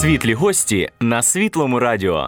Світлі гості на Світлому радіо.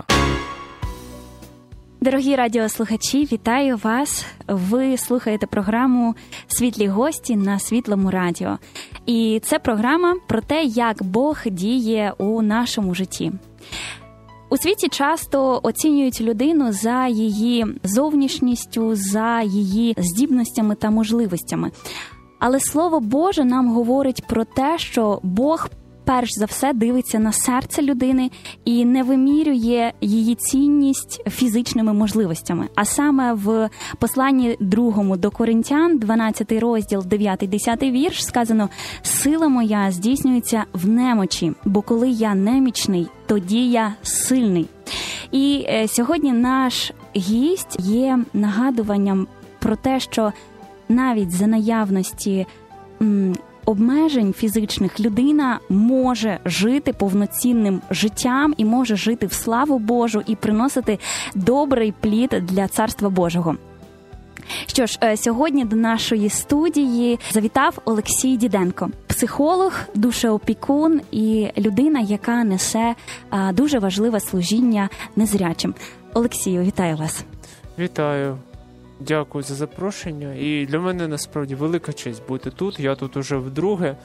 Дорогі радіослухачі, вітаю вас! Ви слухаєте програму «Світлі гості» на Світлому радіо. І це програма про те, як Бог діє у нашому житті. У світі часто оцінюють людину за її зовнішністю, за її здібностями та можливостями. Але Слово Боже нам говорить про те, що Бог перш за все дивиться на серце людини і не вимірює її цінність фізичними можливостями. А саме в посланні 2 до Коринтян, 12 розділ, 9-10 вірш, сказано: «Сила моя здійснюється в немочі, бо коли я немічний, тоді я сильний». І сьогодні наш гість є нагадуванням про те, що навіть за наявності обмежень фізичних людина може жити повноцінним життям і може жити в славу Божу і приносити добрий плід для Царства Божого. Що ж, сьогодні до нашої студії завітав Олексій Діденко, психолог, душеопікун і людина, яка несе дуже важливе служіння незрячим. Олексію, вітаю вас. Вітаю. Дякую за запрошення. І для мене, насправді, велика честь бути тут. Я тут уже вдруге.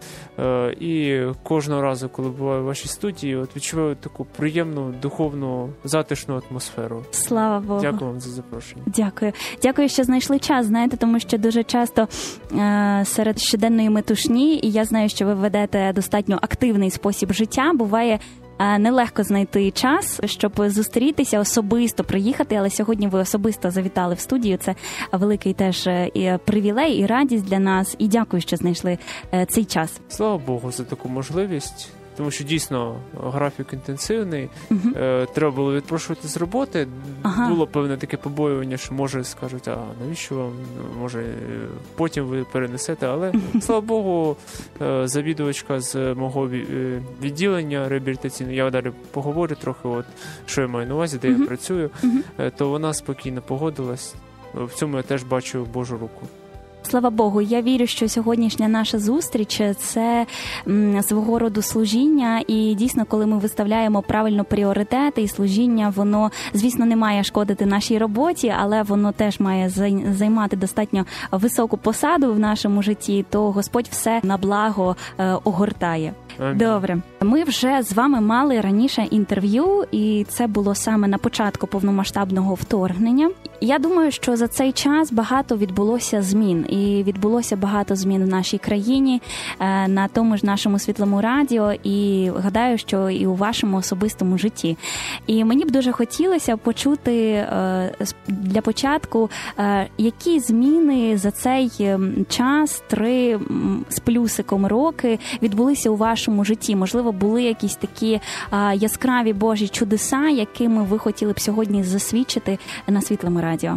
І кожного разу, коли буваю в вашій студії, відчуваю таку приємну, духовну, затишну атмосферу. Слава Богу. Дякую вам за запрошення. Дякую. Дякую, що знайшли час, знаєте, тому що дуже часто серед щоденної метушні, і я знаю, що ви ведете достатньо активний спосіб життя, буває нелегко знайти час, щоб зустрітися, особисто приїхати, але сьогодні ви особисто завітали в студію. Це великий теж і привілей, і радість для нас. І дякую, що знайшли цей час. Слава Богу за таку можливість. Тому що дійсно графік інтенсивний, треба було відпрошувати з роботи. Було певне таке побоювання, що може скажуть, а навіщо вам, може потім ви перенесете. Але, слава Богу, завідувачка з мого відділення реабілітаційного, я далі поговорю трохи, що я маю на увазі, де я працюю, то вона спокійно погодилась. В цьому я теж бачу Божу руку. Слава Богу, я вірю, що сьогоднішня наша зустріч – це свого роду служіння, і дійсно, коли ми виставляємо правильно пріоритети і служіння, воно, звісно, не має шкодити нашій роботі, але воно теж має займати достатньо високу посаду в нашому житті, то Господь все на благо огортає. Добре. Ми вже з вами мали раніше інтерв'ю, і це було саме на початку повномасштабного вторгнення. Я думаю, що за цей час багато відбулося змін, і відбулося багато змін в нашій країні, на тому ж нашому Світлому радіо, і гадаю, що і у вашому особистому житті. І мені б дуже хотілося почути для початку, які зміни за цей час, 3 з плюсиком роки, відбулися у вашому житті. Можливо, були якісь такі яскраві Божі чудеса, якими ви хотіли б сьогодні засвідчити на Світлому радіо?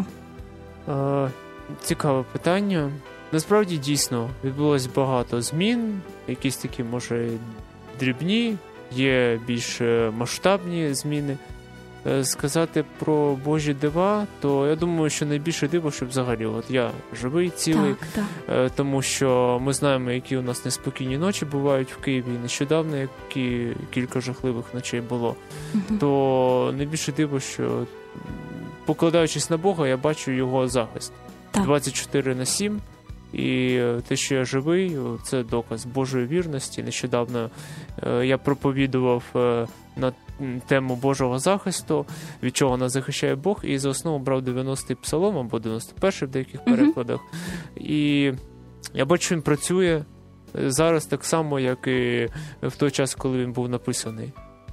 Цікаве питання. Насправді, дійсно, відбулось багато змін, якісь такі, може, дрібні, є більш масштабні зміни. Сказати про Божі дива, то я думаю, що найбільше диво, що взагалі я живий, цілий, тому що ми знаємо, які у нас неспокійні ночі бувають в Києві, нещодавно, які кілька жахливих ночей було, то найбільше диво, що покладаючись на Бога, я бачу його захист. 24/7, і те, що я живий, це доказ Божої вірності. Нещодавно я проповідував на тему Божого захисту, від чого нас захищає Бог, і за основу брав 90-й псалом, або 91-й в деяких перекладах. І я бачу, що він працює зараз так само, як і в той час, коли він був написаний.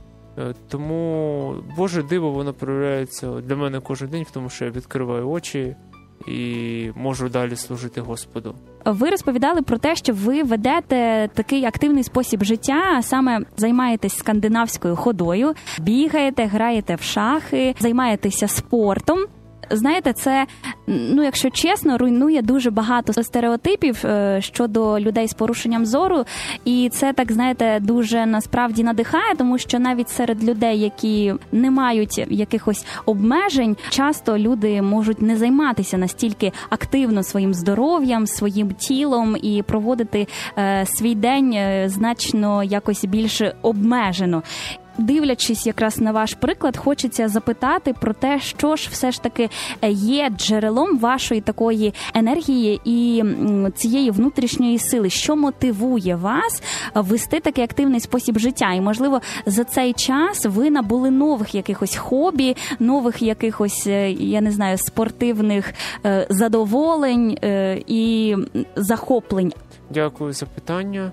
Тому Боже диво, воно проявляється для мене кожен день, в тому, що я відкриваю очі і можу далі служити Господу. Ви розповідали про те, що ви ведете такий активний спосіб життя, а саме займаєтесь скандинавською ходою, бігаєте, граєте в шахи, займаєтеся спортом. знаєте, це, якщо чесно, руйнує дуже багато стереотипів щодо людей з порушенням зору. І це, так, знаєте, дуже насправді надихає, тому що навіть серед людей, які не мають якихось обмежень, часто люди можуть не займатися настільки активно своїм здоров'ям, своїм тілом і проводити свій день значно якось більш обмежено. Дивлячись якраз на ваш приклад, хочеться запитати про те, що ж все ж таки є джерелом вашої такої енергії і цієї внутрішньої сили, що мотивує вас вести такий активний спосіб життя. І, можливо, за цей час ви набули нових якихось хобі, нових якихось, я не знаю, спортивних задоволень і захоплень. Дякую за питання.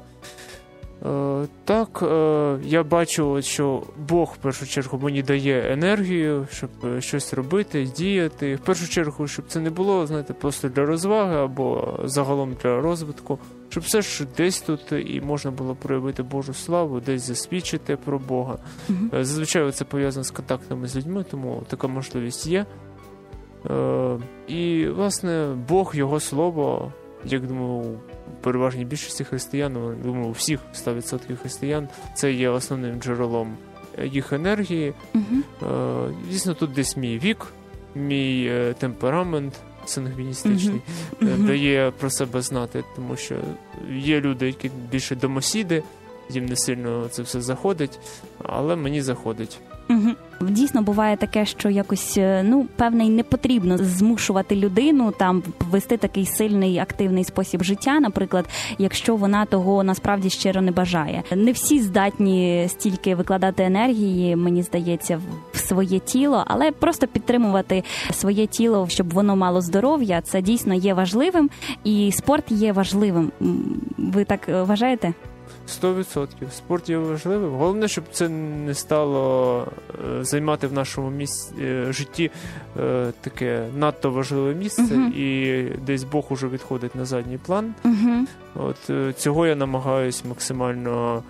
Так, я бачу, що Бог в першу чергу мені дає енергію, щоб щось робити, діяти. В першу чергу, щоб це не було, знаєте, просто для розваги або загалом для розвитку, щоб все ж десь тут і можна було проявити Божу славу, десь засвідчити про Бога. Зазвичай це пов'язано з контактами з людьми, тому така можливість є. І, власне, Бог, Його Слово, як думаю, переважній більшості християн, думаю, у всіх 100% християн, це є основним джерелом їх енергії. Дійсно, тут десь мій вік, мій темперамент сангвіністичний дає про себе знати, тому що є люди, які більше домосіди, їм не сильно це все заходить, але мені заходить. Дійсно, буває таке, що якось, певне, не потрібно змушувати людину там вести такий сильний, активний спосіб життя, наприклад, якщо вона того насправді щиро не бажає. Не всі здатні стільки викладати енергії, мені здається, в своє тіло, але просто підтримувати своє тіло, щоб воно мало здоров'я, це дійсно є важливим, і спорт є важливим. Ви так вважаєте? 100%. Спорт є важливим. Головне, щоб це не стало займати в нашому житті таке надто важливе місце, і десь Бог уже відходить на задній план. Цього я намагаюсь максимально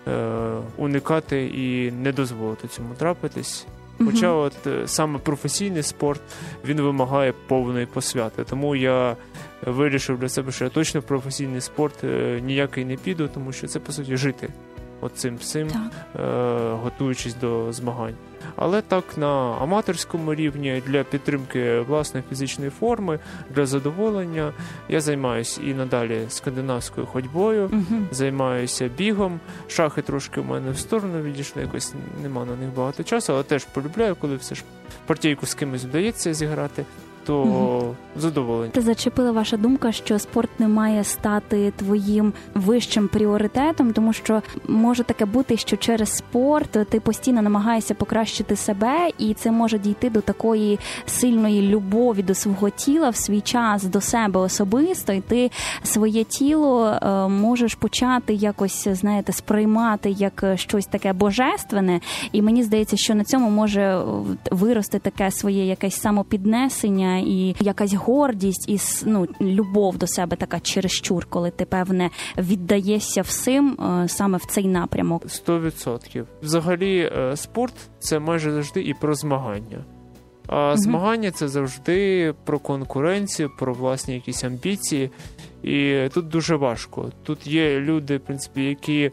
уникати і не дозволити цьому трапитись. Хоча саме професійний спорт, він вимагає повної посвяти. Тому я вирішив для себе, що я точно в професійний спорт ніякий не піду, тому що це, по суті, жити цим всім, готуючись до змагань. Але так, на аматорському рівні, для підтримки власної фізичної форми, для задоволення, я займаюся і надалі скандинавською ходьбою, займаюся бігом, шахи трошки в мене в сторону відійшли, якось нема на них багато часу, але теж полюбляю, коли все ж партійку з кимось вдається зіграти, то задоволення. Ти зачепила ваша думка, що спорт не має стати твоїм вищим пріоритетом, тому що може таке бути, що через спорт ти постійно намагаєшся покращити себе, і це може дійти до такої сильної любові до свого тіла в свій час, до себе особисто, і ти своє тіло можеш почати якось, знаєте, сприймати як щось таке божественне, і мені здається, що на цьому може вирости таке своє якесь самопіднесення і якась гордість, і любов до себе така чересчур, коли ти, певне, віддаєшся всім саме в цей напрямок. 100%. Взагалі, спорт – це майже завжди і про змагання. А змагання – це завжди про конкуренцію, про власні якісь амбіції. І тут дуже важко. Тут є люди, в принципі, які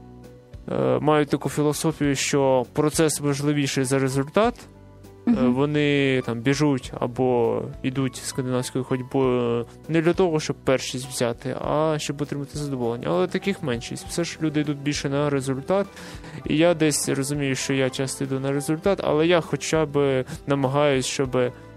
мають таку філософію, що процес важливіший за результат. Вони там біжуть або йдуть скандинавською ходьбою не для того, щоб першість взяти, а щоб отримати задоволення. Але таких меншість. Все ж люди йдуть більше на результат. І я десь розумію, що я часто йду на результат, але я хоча б намагаюсь, щоб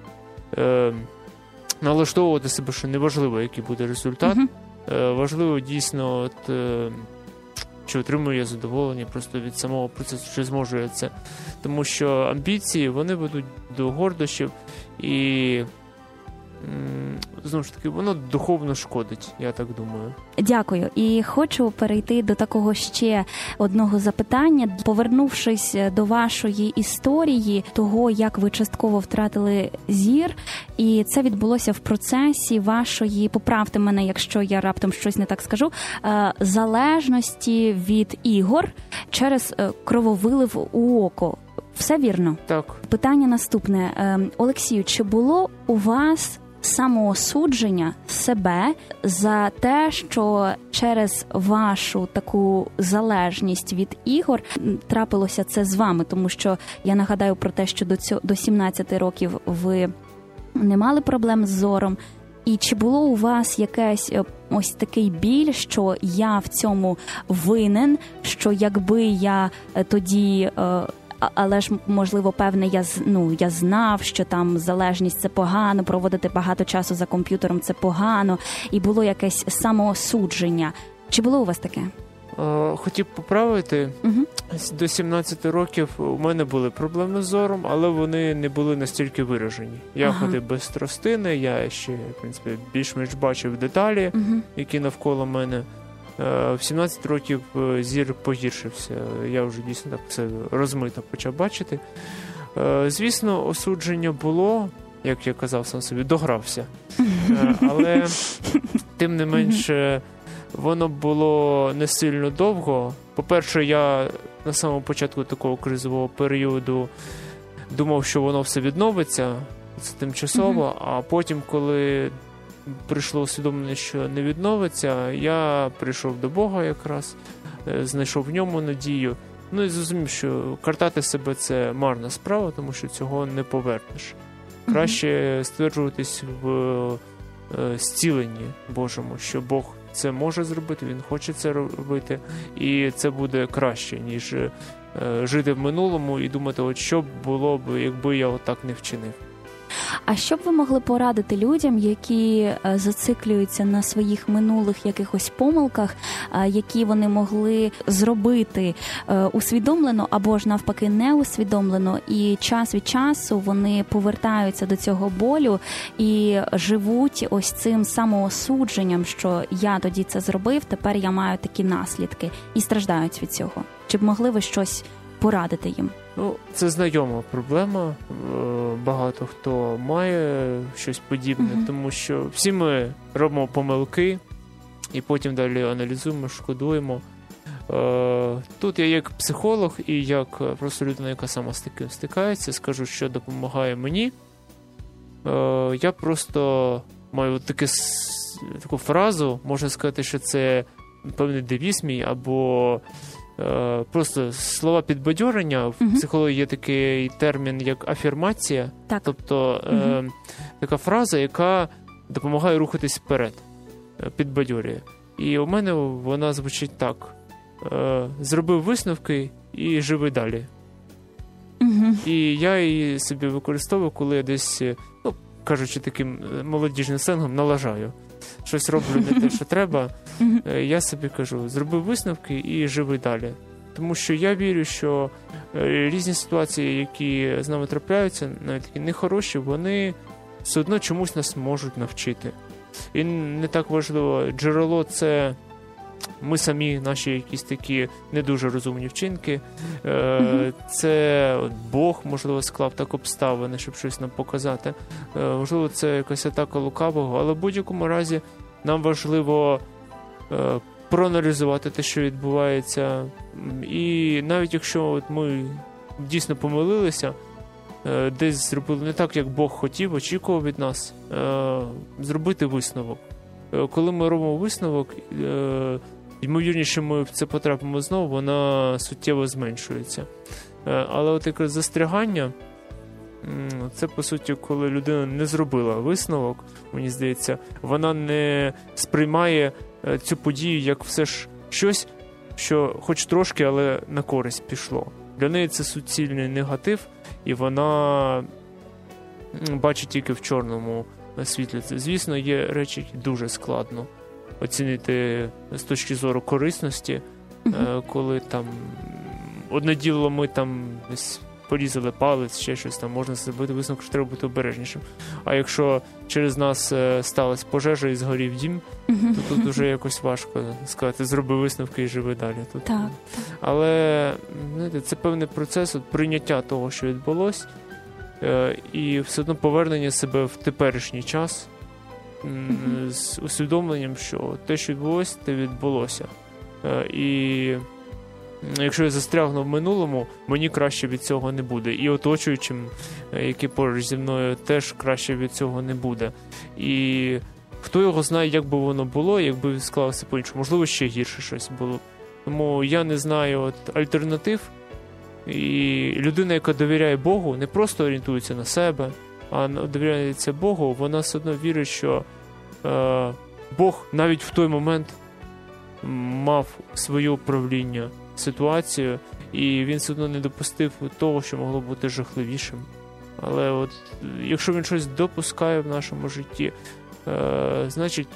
налаштовувати себе, що неважливо, який буде результат. Важливо дійсно, чи отримую я задоволення просто від самого процесу, чи зможу я це. Тому що амбіції, вони ведуть до гордощів і, знову ж таки, воно духовно шкодить, я так думаю. Дякую. І хочу перейти до такого ще одного запитання. Повернувшись до вашої історії, того, як ви частково втратили зір, і це відбулося в процесі вашої, поправте мене, якщо я раптом щось не так скажу, залежності від ігор через крововилив у око. Все вірно? Так. Питання наступне. Олексію, чи було у вас самоосудження себе за те, що через вашу таку залежність від ігор трапилося це з вами? Тому що я нагадаю про те, що до 17 років ви не мали проблем з зором. І чи було у вас якийсь ось такий біль, що я в цьому винен, що якби я тоді... Але ж, можливо, певне, я знав, що там залежність – це погано, проводити багато часу за комп'ютером – це погано, і було якесь самоосудження. Чи було у вас таке? Хотів поправити. До 17 років у мене були проблеми з зором, але вони не були настільки виражені. Я ходив без тростини, я ще, в принципі, більш-менш бачив деталі, які навколо мене. В 17 років зір погіршився. Я вже дійсно так все розмито почав бачити. Звісно, осудження було, як я казав сам собі, догрався. Але, тим не менше, воно було не сильно довго. По-перше, я на самому початку такого кризового періоду думав, що воно все відновиться, це тимчасово, а потім, коли прийшло усвідомлення, що не відновиться, я прийшов до Бога якраз, знайшов в ньому надію. Ну і зрозумів, що картати себе – це марна справа, тому що цього не повернеш. Краще стверджуватись в зціленні Божому, що Бог це може зробити, Він хоче це робити, і це буде краще, ніж жити в минулому і думати, от що б було б, якби я отак не вчинив. А що б ви могли порадити людям, які зациклюються на своїх минулих якихось помилках, які вони могли зробити усвідомлено або ж навпаки неусвідомлено, і час від часу вони повертаються до цього болю і живуть ось цим самоосудженням, що я тоді це зробив, тепер я маю такі наслідки, і страждають від цього? Чи б могли ви щось порадити їм? Ну, це знайома проблема. Багато хто має щось подібне, тому що всі ми робимо помилки і потім далі аналізуємо, шкодуємо. Тут я як психолог і як просто людина, яка сама з таким стикається, скажу, що допомагає мені. Я просто маю таку фразу, можна сказати, що це певний девіз мій, або просто слова підбадьорення. В психології є такий термін, як афірмація. Так. Тобто така фраза, яка допомагає рухатись вперед, підбадьорює. І у мене вона звучить так. Зробив висновки і живи далі. І я її собі використовую, коли я десь, ну, кажучи таким молодіжним сленгом, налажаю. Щось роблю не те, що треба, я собі кажу, зроби висновки і живи далі. Тому що я вірю, що різні ситуації, які з нами трапляються, навіть такі нехороші, вони все одно чомусь нас можуть навчити. І не так важливо, джерело – це ми самі, наші якісь такі не дуже розумні вчинки. Це Бог, можливо, склав так обставини, щоб щось нам показати. Можливо, це якась атака лукавого, але в будь-якому разі нам важливо проаналізувати те, що відбувається. І навіть якщо ми дійсно помилилися, десь зробили не так, як Бог хотів, очікував від нас, зробити висновок. Коли ми робимо висновок, ймовірніше ми в це потрапимо знову, вона суттєво зменшується. Але от якраз застрягання, це, по суті, коли людина не зробила висновок, мені здається, вона не сприймає цю подію як все ж щось, що хоч трошки, але на користь пішло. Для неї це суцільний негатив, і вона бачить тільки в чорному світлі. Звісно, є речі, які дуже складно оцінити з точки зору корисності, коли там одне діло ми там десь порізали палець, ще щось там, можна зробити висновок, що треба бути обережнішим. А якщо через нас сталася пожежа і згорів дім, то тут вже якось важко сказати, зроби висновки і живи далі. Тут. Так. Але, знаєте, це певний процес прийняття того, що відбулося, і все одно повернення себе в теперішній час з усвідомленням, що те, що відбулося, те відбулося. І якщо я застрягну в минулому, мені краще від цього не буде. І оточуючим, які поруч зі мною, теж краще від цього не буде. І хто його знає, як би воно було, якби склалося по-іншому. Можливо, ще гірше щось було. Тому я не знаю альтернатив. І людина, яка довіряє Богу, не просто орієнтується на себе, а довіряється Богу, вона все одно вірить, що Бог навіть в той момент мав своє управління ситуацією, і він все одно не допустив того, що могло бути жахливішим. Але от якщо він щось допускає в нашому житті, значить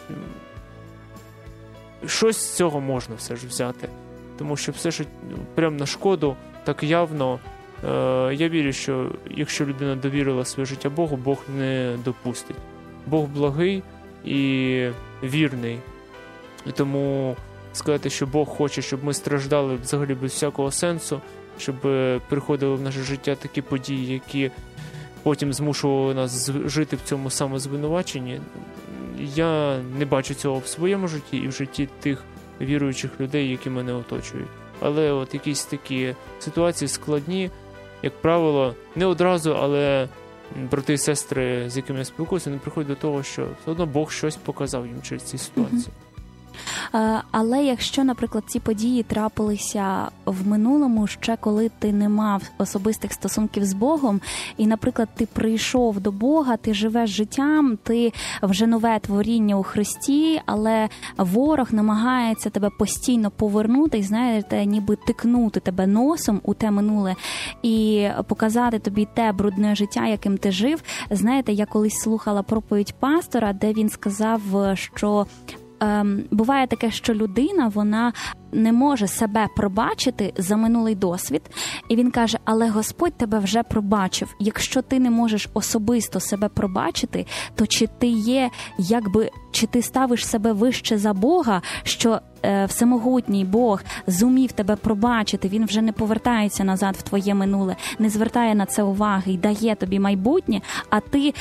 щось з цього можна все ж взяти. Тому що все, що прямо на шкоду, так явно, я вірю, що якщо людина довірила своє життя Богу, Бог не допустить. Бог благий і вірний. І тому сказати, що Бог хоче, щоб ми страждали взагалі без всякого сенсу, щоб приходили в наше життя такі події, які потім змушували нас жити в цьому самозвинуваченні, я не бачу цього в своєму житті і в житті тих віруючих людей, які мене оточують. Але от якісь такі ситуації складні, як правило, не одразу, але брати і сестри, з якими я спілкуюся, вони приходять до того, що все одно Бог щось показав їм через ці ситуації. Але якщо, наприклад, ці події трапилися в минулому, ще коли ти не мав особистих стосунків з Богом, і, наприклад, ти прийшов до Бога, ти живеш життям, ти вже нове творіння у Христі, але ворог намагається тебе постійно повернути і, знаєте, ніби тикнути тебе носом у те минуле і показати тобі те брудне життя, яким ти жив. Знаєте, я колись слухала проповідь пастора, де він сказав, що буває таке, що людина, вона не може себе пробачити за минулий досвід. І він каже, але Господь тебе вже пробачив. Якщо ти не можеш особисто себе пробачити, то чи ти є, чи ти ставиш себе вище за Бога, що всемогутній Бог зумів тебе пробачити, він вже не повертається назад в твоє минуле, не звертає на це уваги і дає тобі майбутнє, а ти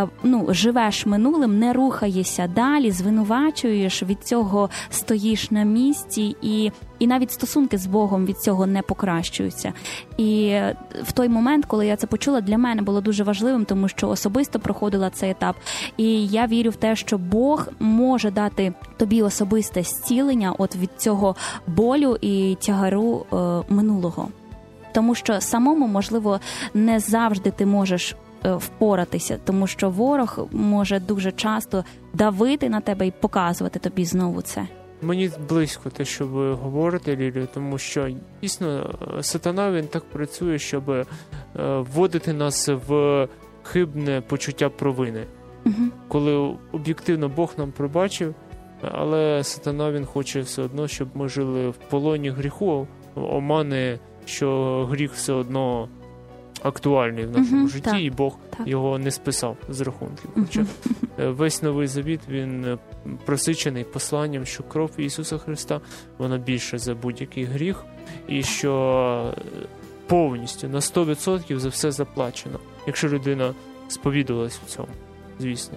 живеш минулим, не рухаєшся далі, звинувачуєш, від цього стоїш на місці і навіть стосунки з Богом від цього не покращуються. І в той момент, коли я це почула, для мене було дуже важливим, тому що особисто проходила цей етап. І я вірю в те, що Бог може дати тобі особисте зцілення от від цього болю і тягару минулого. Тому що самому, можливо, не завжди ти можеш впоратися, тому що ворог може дуже часто давити на тебе і показувати тобі знову це. Мені близько те, що ви говорите, Лілію, тому що, дійсно, сатана, він так працює, щоб вводити нас в хибне почуття провини. Угу. Коли об'єктивно Бог нам пробачив, але сатана, він хоче все одно, щоб ми жили в полоні гріху, омани, що гріх все одно актуальний в нашому житті, так, і Бог його не списав з рахунків. Хоча весь Новий Завіт, він просичений посланням, що кров Ісуса Христа, вона більше за будь-який гріх, і що повністю, на 100% за все заплачено. Якщо людина сповідувалась в цьому, звісно.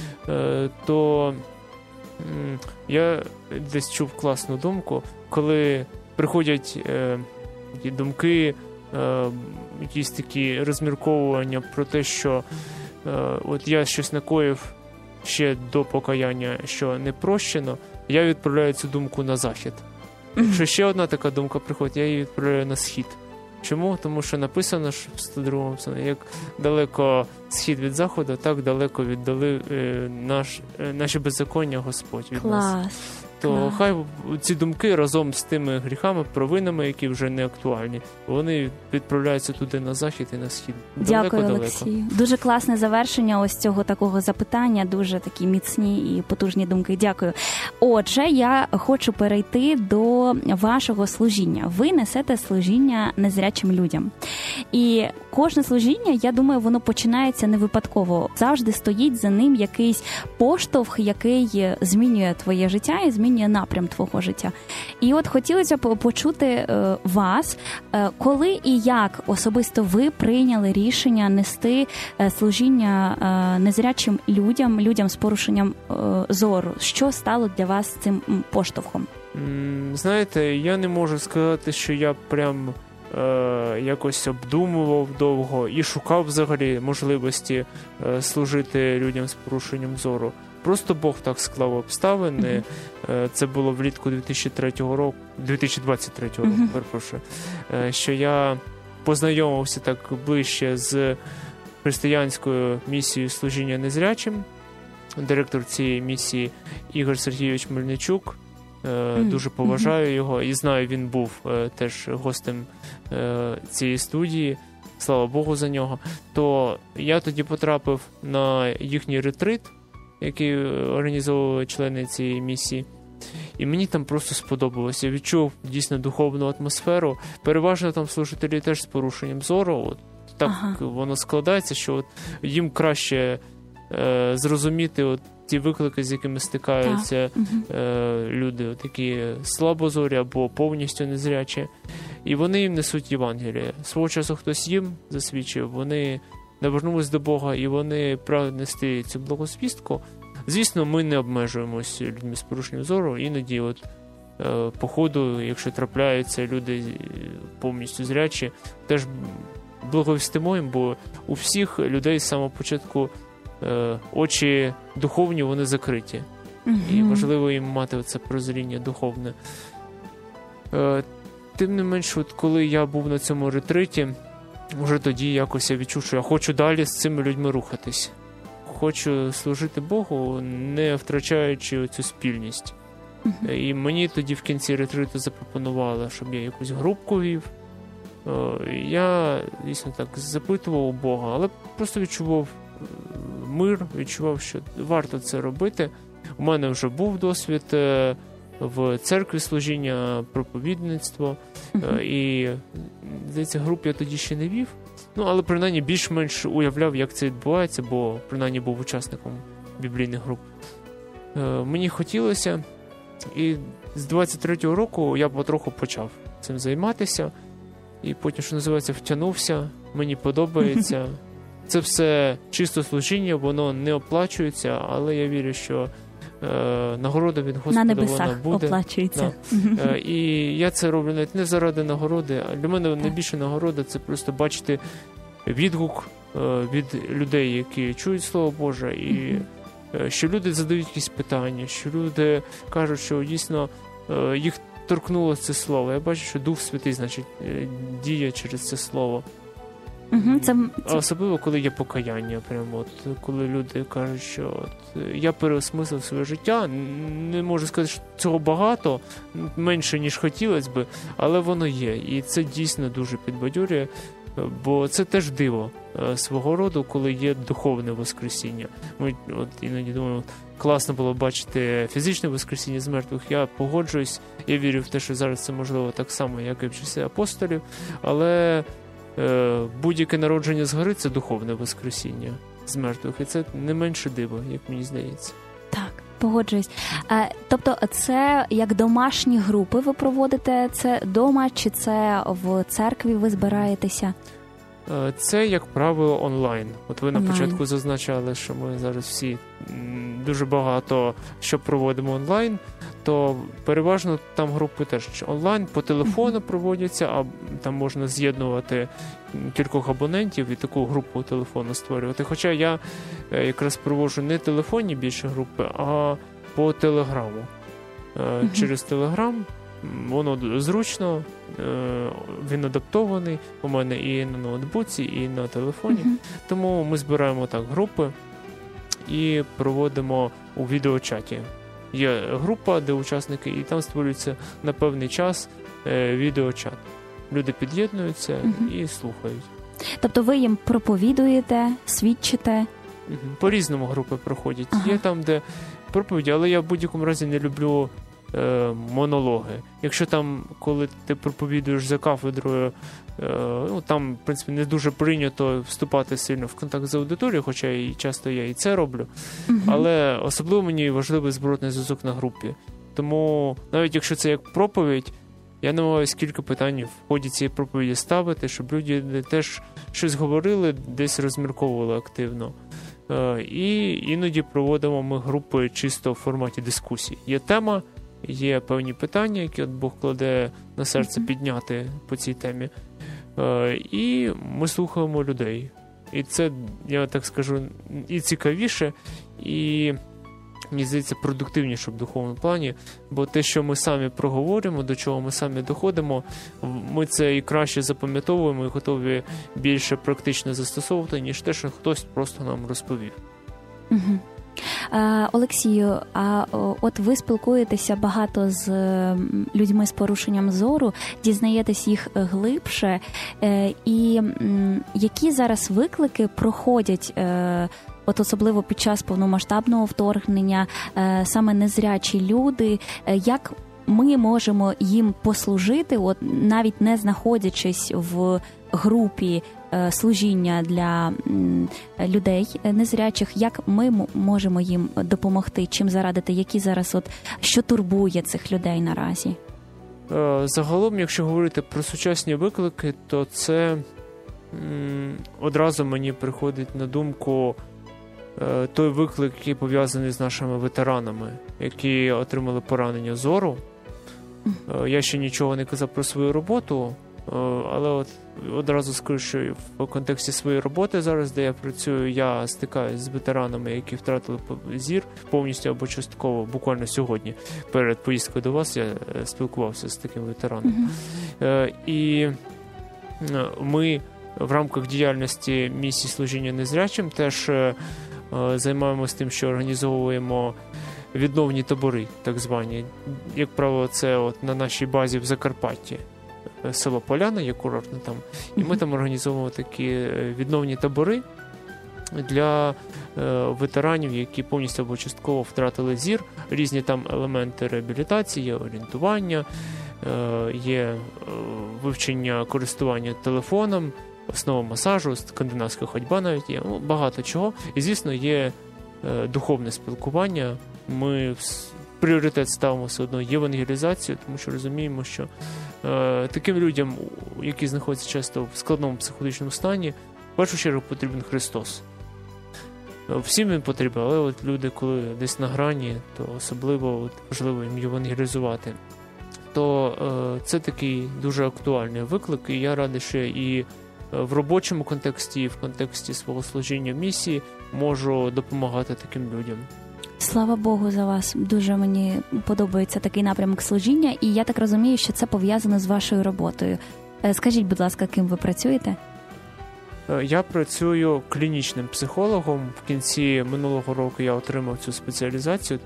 То я десь чув класну думку, коли приходять думки, якісь такі розмірковування про те, що от я щось накоїв ще до покаяння, що не прощено, я відправляю цю думку на захід. Якщо ще одна така думка приходить, я її відправляю на схід. Чому? Тому що написано що в 102-му псалмі, як далеко схід від заходу, так далеко віддали наші беззаконня Господь від нас. То хай ці думки разом з тими гріхами, провинами, які вже не актуальні, вони відправляються туди на захід і на схід. Дякую, Олексію. Дуже класне завершення ось цього такого запитання, дуже такі міцні і потужні думки. Дякую. Отже, я хочу перейти до вашого служіння. Ви несете служіння незрячим людям. І кожне служіння, я думаю, воно починається не випадково. Завжди стоїть за ним якийсь поштовх, який змінює твоє життя і змінює напрям твого життя. І от хотілося б почути вас, коли і як особисто ви прийняли рішення нести служіння незрячим людям з порушенням зору. Що стало для вас цим поштовхом? Знаєте, я не можу сказати, що я прям якось обдумував довго і шукав взагалі можливості служити людям з порушенням зору. Просто Бог так склав обставини. Це було влітку 2023 року, перепрошую, що я познайомився так ближче з християнською місією служіння незрячим. Директор цієї місії Ігор Сергійович Мельничук. Дуже поважаю його і знаю, він був теж гостем цієї студії. Слава Богу за нього. То я тоді потрапив на їхній ретрит, який організовували члени цієї місії. І мені там просто сподобалося. Я відчув дійсно духовну атмосферу. Переважно там служителі теж з порушенням зору. От так воно складається, що от їм краще зрозуміти от ті виклики, з якими стикаються люди, от такі слабозорі або повністю незрячі. І вони їм несуть Євангеліє. Свого часу хтось їм засвідчив, вони навернулись до Бога і вони прагнуть нести цю благозвістку. Звісно, ми не обмежуємось людьми з порушенням зору. Іноді от по ходу, якщо трапляються люди повністю зрячі, теж благовістимо їм, бо у всіх людей з самого початку очі духовні, вони закриті. І важливо їм мати це прозріння духовне. Тим не менш, от коли я був на цьому ретриті, вже тоді якось я відчув, що я хочу далі з цими людьми рухатись. Хочу служити Богу, не втрачаючи цю спільність. І мені тоді в кінці ретриту запропонували, щоб я якусь групку вів. Я, дійсно, так запитував у Бога, але просто відчував мир, відчував, що варто це робити. У мене вже був досвід в церкві служіння, проповідництво, і, здається, груп я тоді ще не вів. Ну, але, принаймні, більш-менш уявляв, як це відбувається, бо, принаймні, був учасником біблійних груп. Мені хотілося, і з 23-го року я потроху почав цим займатися, і потім, що називається, втягнувся, мені подобається. Це все чисто служіння, воно не оплачується, але я вірю, що нагорода від Господа на небесах вона буде. Оплачується. Да. І я це роблю навіть не заради нагороди, а для мене найбільша нагорода – це просто бачити відгук від людей, які чують Слово Боже, і що люди задають якісь питання, що люди кажуть, що дійсно їх торкнуло це слово. Я бачу, що Дух Святий, значить, діє через це слово. Особливо, коли є покаяння, прямо от, коли люди кажуть, що от, я переосмислив своє життя, не можу сказати, що цього багато, менше, ніж хотілося би, але воно є, і це дійсно дуже підбадьорює, бо це теж диво свого роду, коли є духовне воскресіння. Ми от іноді думаємо, класно було бачити фізичне воскресіння з мертвих, я погоджуюсь, я вірю в те, що зараз це можливо так само, як і в часи апостолів, але будь-яке народження згори – це духовне воскресіння з мертвих, і це не менше диво, як мені здається. Так, погоджуюсь. Тобто це як домашні групи ви проводите? Це дома чи це в церкві ви збираєтеся? Це, як правило, онлайн. От ви на початку зазначали, що ми зараз всі дуже багато що проводимо онлайн, то переважно там групи теж онлайн, по телефону проводяться, а там можна з'єднувати кількох абонентів і таку групу телефону створювати. Хоча я якраз проводжу не телефонні більше групи, а по телеграму. Через телеграм. Воно зручно, він адаптований у мене і на ноутбуці, і на телефоні. Тому ми збираємо так групи і проводимо у відеочаті. Є група, де учасники, і там створюється на певний час відеочат. Люди під'єднуються і слухають. Тобто ви їм проповідуєте, свідчите? По-різному групи проходять. Є там, де проповіді, але я в будь-якому разі не люблю монологи. Якщо там, коли ти проповідуєш за кафедрою, ну, там, в принципі, не дуже прийнято вступати сильно в контакт з аудиторією, хоча і часто я і це роблю. Але особливо мені важливий зворотний зв'язок на групі. Тому навіть якщо це як проповідь, я намагаюся кілька питань в ході цієї проповіді ставити, щоб люди теж щось говорили, десь розмірковували активно. І іноді проводимо ми групи чисто в форматі дискусій. Є тема, є певні питання, які от Бог кладе на серце підняти по цій темі. І ми слухаємо людей. І це, я так скажу, і цікавіше, і, мені здається, продуктивніше в духовному плані, бо те, що ми самі проговоримо, до чого ми самі доходимо, ми це і краще запам'ятовуємо і готові більше практично застосовувати, ніж те, що хтось просто нам розповів. Угу. Олексію, а от ви спілкуєтеся багато з людьми з порушенням зору, дізнаєтесь їх глибше, і які зараз виклики проходять, от особливо під час повномасштабного вторгнення, саме незрячі люди, як ми можемо їм послужити, от навіть не знаходячись в групі служіння для людей незрячих, як ми можемо їм допомогти, чим зарадити, які зараз що турбує цих людей наразі? Загалом, якщо говорити про сучасні виклики, то це одразу мені приходить на думку той виклик, який пов'язаний з нашими ветеранами, які отримали поранення зору. Я ще нічого не казав про свою роботу, але от одразу скажу, що в контексті своєї роботи зараз, де я працюю, я стикаюся з ветеранами, які втратили зір повністю або частково. Буквально сьогодні, перед поїздкою до вас, я спілкувався з таким ветераном. І ми в рамках діяльності місії служіння незрячим теж займаємося тим, що організовуємо відновні табори, так звані. Як правило, це от на нашій базі в Закарпатті. Село Поляна, є курортне там. І ми там організовуємо такі відновні табори для ветеранів, які повністю або частково втратили зір. Різні там елементи реабілітації, є орієнтування, є вивчення користування телефоном, основа масажу, скандинавська ходьба навіть є. Багато чого. І, звісно, є духовне спілкування. Ми в пріоритет ставимо все одно євангелізацію, тому що розуміємо, що таким людям, які знаходяться часто в складному психологічному стані, в першу чергу потрібен Христос. Всім він потрібен, але от люди, коли десь на грані, то особливо важливо їм євангелізувати. То це такий дуже актуальний виклик, і я радий, що і в робочому контексті, і в контексті свого служіння в місії можу допомагати таким людям. Слава Богу за вас. Дуже мені подобається такий напрямок служіння, і я так розумію, що це пов'язано з вашою роботою. Скажіть, будь ласка, ким ви працюєте? Я працюю клінічним психологом. В кінці минулого року я отримав цю спеціалізацію.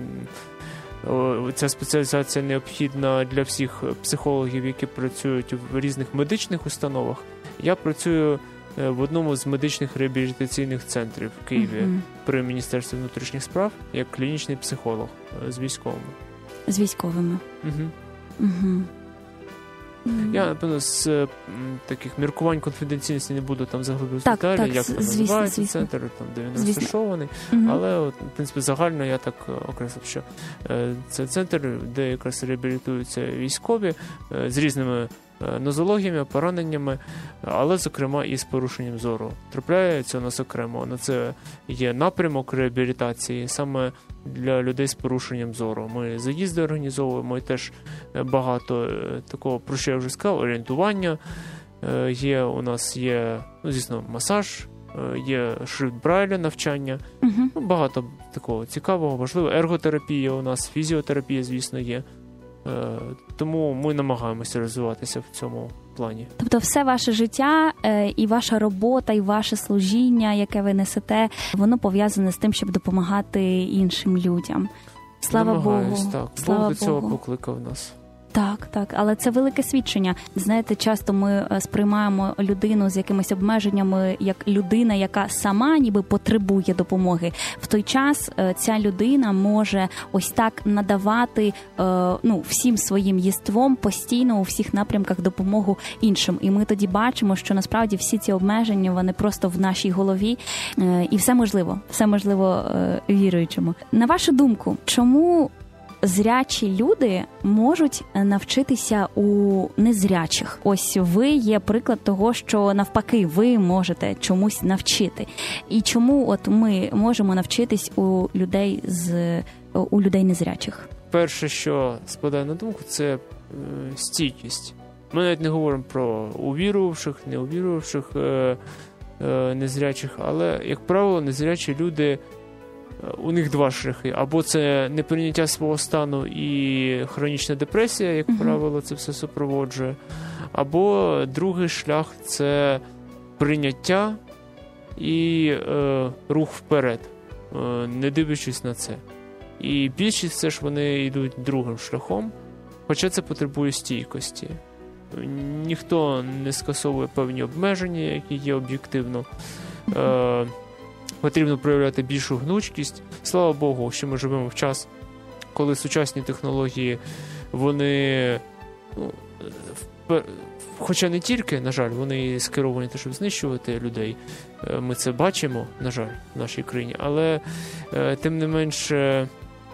Ця спеціалізація необхідна для всіх психологів, які працюють в різних медичних установах. Я працюю в одному з медичних реабілітаційних центрів в Києві при Міністерстві внутрішніх справ як клінічний психолог з військовими. З військовими. Я, напевно, з таких міркувань конфіденційності не буду там заглиблювати деталі, як там називається центр, там, де він розташований. Але, от, в принципі, загально я так окреслив, що це центр, де якраз реабілітуються військові з різними нозологіями, пораненнями, але, зокрема, і з порушенням зору. Трапляється у нас окремо. На це є напрямок реабілітації саме для людей з порушенням зору. Ми заїзди організовуємо і теж багато такого, про що я вже сказав, орієнтування. У нас є, звісно, масаж, є шрифт Брайля, навчання. Багато такого цікавого, важливого. Ерготерапія у нас, фізіотерапія, звісно, є. Тому ми намагаємося розвиватися в цьому плані. Тобто все ваше життя і ваша робота, і ваше служіння, яке ви несете, воно пов'язане з тим, щоб допомагати іншим людям. Слава Богу. Так. Слава Бог до цього Богу. покликав нас. Так, але це велике свідчення. Знаєте, часто ми сприймаємо людину з якимись обмеженнями як людина, яка сама ніби потребує допомоги. В той час ця людина може ось так надавати всім своїм єством постійно у всіх напрямках допомогу іншим. І ми тоді бачимо, що насправді всі ці обмеження, вони просто в нашій голові. І все можливо віруючому. На вашу думку, чому зрячі люди можуть навчитися у незрячих? Ось ви є приклад того, що навпаки ви можете чомусь навчити. І чому от ми можемо навчитись у людей незрячих? В перше, що спадає на думку, це стійкість. Ми навіть не говоримо про увірувавших, неувірувавших, незрячих, але, як правило, незрячі люди, у них два шляхи. Або це неприйняття свого стану і хронічна депресія, як правило, це все супроводжує. Або другий шлях – це прийняття і рух вперед, не дивлячись на це. І більшість все ж вони йдуть другим шляхом, хоча це потребує стійкості. Ніхто не скасовує певні обмеження, які є об'єктивно. Потрібно проявляти більшу гнучкість. Слава Богу, що ми живемо в час, коли сучасні технології, вони, хоча не тільки, на жаль, вони скеровані те, щоб знищувати людей. Ми це бачимо, на жаль, в нашій країні, але тим не менше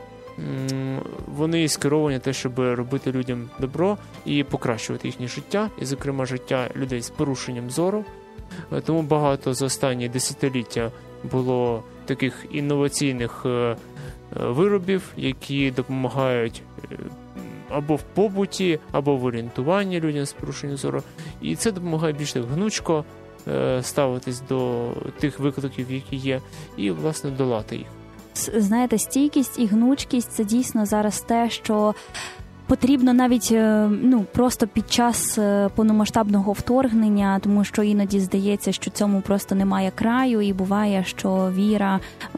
вони скеровані те, щоб робити людям добро і покращувати їхнє життя, і, зокрема, життя людей з порушенням зору. Тому багато за останні десятиліття було таких інноваційних виробів, які допомагають або в побуті, або в орієнтуванні людям з порушенням зору. І це допомагає більш так гнучко ставитись до тих викликів, які є, і, власне, долати їх. Знаєте, стійкість і гнучкість – це дійсно зараз те, що потрібно навіть просто під час повномасштабного вторгнення, тому що іноді здається, що цьому просто немає краю, і буває, що віра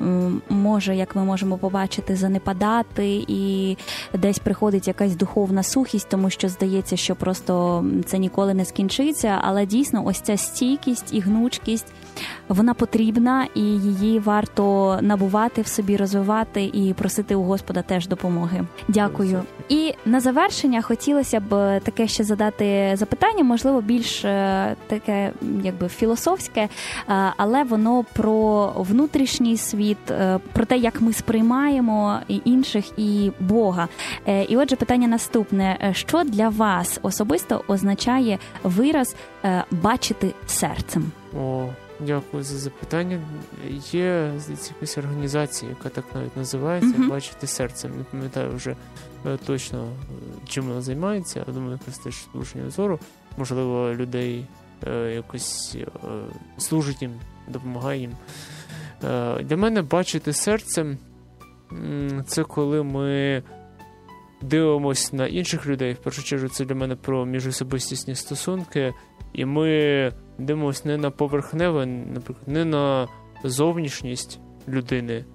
може, як ми можемо побачити, занепадати, і десь приходить якась духовна сухість, тому що здається, що просто це ніколи не скінчиться, але дійсно ось ця стійкість і гнучкість, вона потрібна, і її варто набувати в собі, розвивати і просити у Господа теж допомоги. Дякую. І на завершення хотілося б таке ще задати запитання, можливо, більш таке якби філософське, але воно про внутрішній світ, про те, як ми сприймаємо і інших, і Бога. І отже, питання наступне. Що для вас особисто означає вираз «бачити серцем»? Дякую за запитання. Є, здається, якась організація, яка так навіть називається «Бачити серцем». Не пам'ятаю вже точно, чим вона займається. Я думаю, якраз теж служення зору. Можливо, людей якось служить їм, допомагає їм. Для мене бачити серцем – це коли ми дивимося на інших людей. В першу чергу це для мене про міжособистісні стосунки. І ми дивимося не на поверхневе, наприклад, не на зовнішність людини,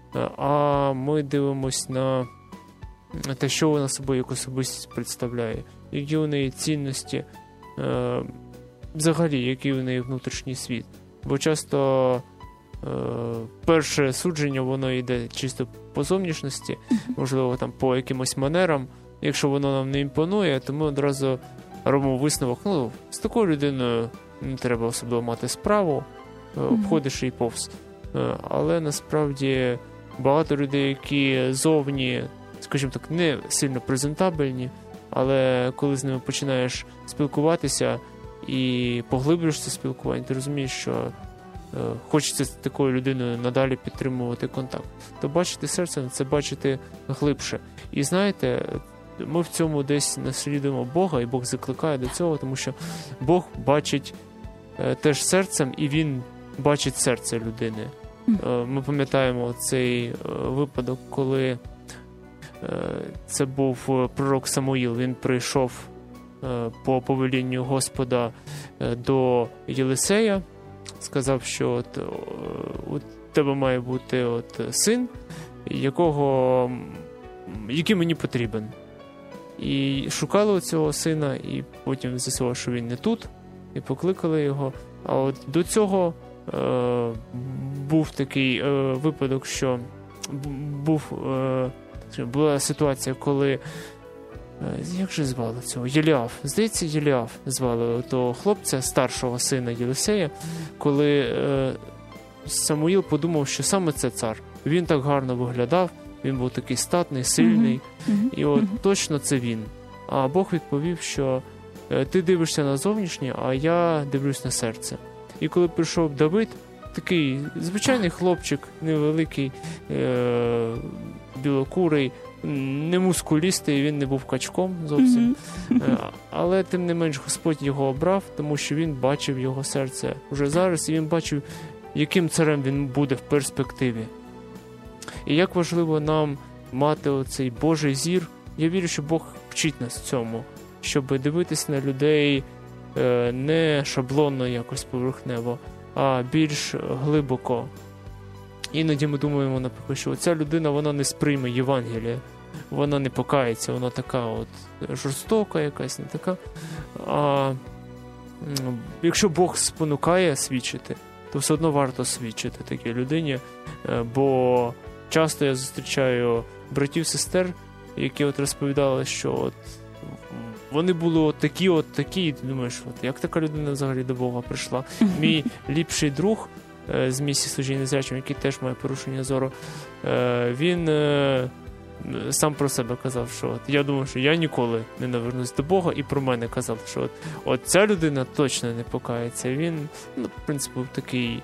а ми дивимося на те, що вона собою як особистість представляє, які у неї цінності, взагалі, який у неї внутрішній світ. Бо часто перше судження, воно йде чисто по зовнішності, можливо, там по якимось манерам. Якщо воно нам не імпонує, то ми одразу робимо висновок, з такою людиною не треба особливо мати справу, обходиш її повз. Але насправді багато людей, які зовні, скажімо так, не сильно презентабельні, але коли з ними починаєш спілкуватися і поглиблюєш це спілкування, ти розумієш, що хочеться з такою людиною надалі підтримувати контакт. То бачити серцем – це бачити глибше. І знаєте, ми в цьому десь наслідуємо Бога, і Бог закликає до цього, тому що Бог бачить теж серцем, і Він бачить серце людини. Ми пам'ятаємо цей випадок, коли це був пророк Самуїл. Він прийшов по повелінню Господа до Єлисея, сказав, що у тебе має бути син, який мені потрібен. І шукали цього сина, і потім з'ясували, що він не тут, і покликали його. А от до цього був такий випадок, що була ситуація, коли, як же звали цього? Єліаф. Здається, Єліаф звали того хлопця, старшого сина Єлисея, коли Самуїл подумав, що саме це цар. Він так гарно виглядав, він був такий статний, сильний, і от точно це він. А Бог відповів, що ти дивишся на зовнішнє, а я дивлюсь на серце. І коли прийшов Давид, такий звичайний хлопчик, невеликий, білокурий, не мускулістий, він не був качком зовсім. Але тим не менш Господь його обрав, тому що він бачив його серце вже зараз, і він бачив, яким царем він буде в перспективі. І як важливо нам мати оцей Божий зір. Я вірю, що Бог вчить нас цьому, щоб дивитись на людей не шаблонно якось поверхнево, а більш глибоко. Іноді ми думаємо, наприклад, що ця людина, вона не сприйме Євангелія, вона не покається, вона така от жорстока якась, не така. А якщо Бог спонукає свідчити, то все одно варто свідчити такій людині, бо часто я зустрічаю братів-сестер, які от розповідали, що от вони були от такі, і ти думаєш, от як така людина взагалі до Бога прийшла. Мій ліпший друг з місії служіння незрячим, який теж має порушення зору, він сам про себе казав, що от, я думав, що я ніколи не навернусь до Бога, і про мене казав, що от ця людина точно не покається. Він, в принципі, був такий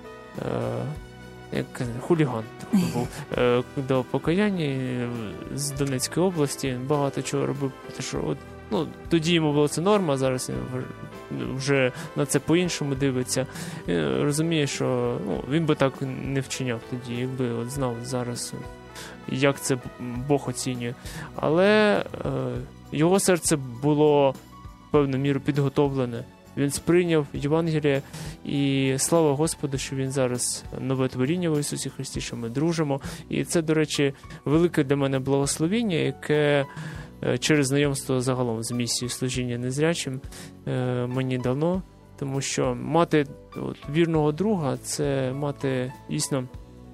як хуліган такий був до покаяння з Донецької області, багато чого робив, що тоді йому було це норма, зараз він вже на це по-іншому дивиться. Розуміє, що він би так не вчиняв тоді, якби от знав зараз, як це Бог оцінює. Але його серце було в певну міру підготовлене. Він сприйняв Євангеліє, і слава Господу, що він зараз нове творіння в Ісусі Христі, що ми дружимо. І це, до речі, велике для мене благословіння, яке через знайомство загалом з місією служіння незрячим мені дано, тому що мати вірного друга – це мати дійсно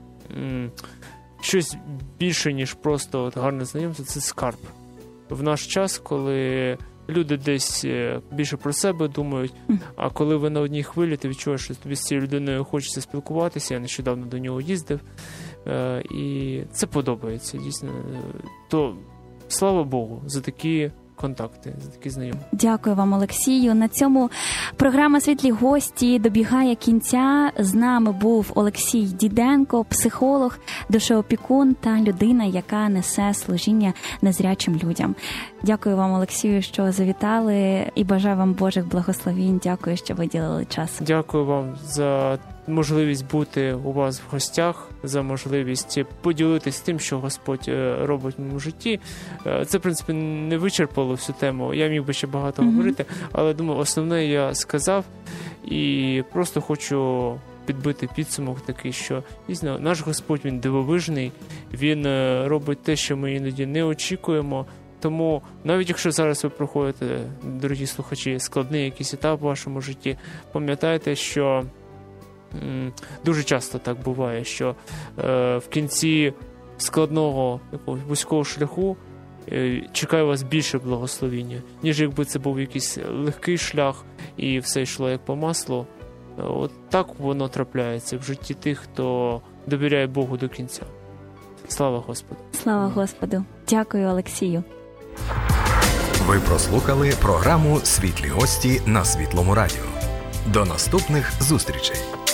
щось більше, ніж просто гарне знайомство, це скарб. В наш час, коли люди десь більше про себе думають, а коли ви на одній хвилі, ти відчуваєш, що тобі з цією людиною хочеться спілкуватися, я нещодавно до нього їздив, і це подобається, дійсно. То слава Богу за такі контакти, за такі знайомі. Дякую вам, Олексію. На цьому програма «Світлі гості» добігає кінця. З нами був Олексій Діденко, психолог, душеопікун та людина, яка несе служіння незрячим людям. Дякую вам, Олексію, що завітали, і бажаю вам Божих благословінь. Дякую, що виділили час. Дякую вам за можливість бути у вас в гостях, за можливість поділитись тим, що Господь робить в моєму житті. Це, в принципі, не вичерпало всю тему. Я міг би ще багато говорити, але, думаю, основне я сказав. І просто хочу підбити підсумок такий, що, дійсно, наш Господь, Він дивовижний, Він робить те, що ми іноді не очікуємо. Тому, навіть якщо зараз ви проходите, дорогі слухачі, складний якийсь етап в вашому житті, пам'ятайте, що дуже часто так буває, що в кінці складного якогось вузького шляху чекає вас більше благословіння, ніж якби це був якийсь легкий шлях і все йшло як по маслу. От так воно трапляється в житті тих, хто довіряє Богу до кінця. Слава Господу! Слава Господу! Дякую, Олексію! Ви прослухали програму «Світлі гості» на Світлому радіо. До наступних зустрічей!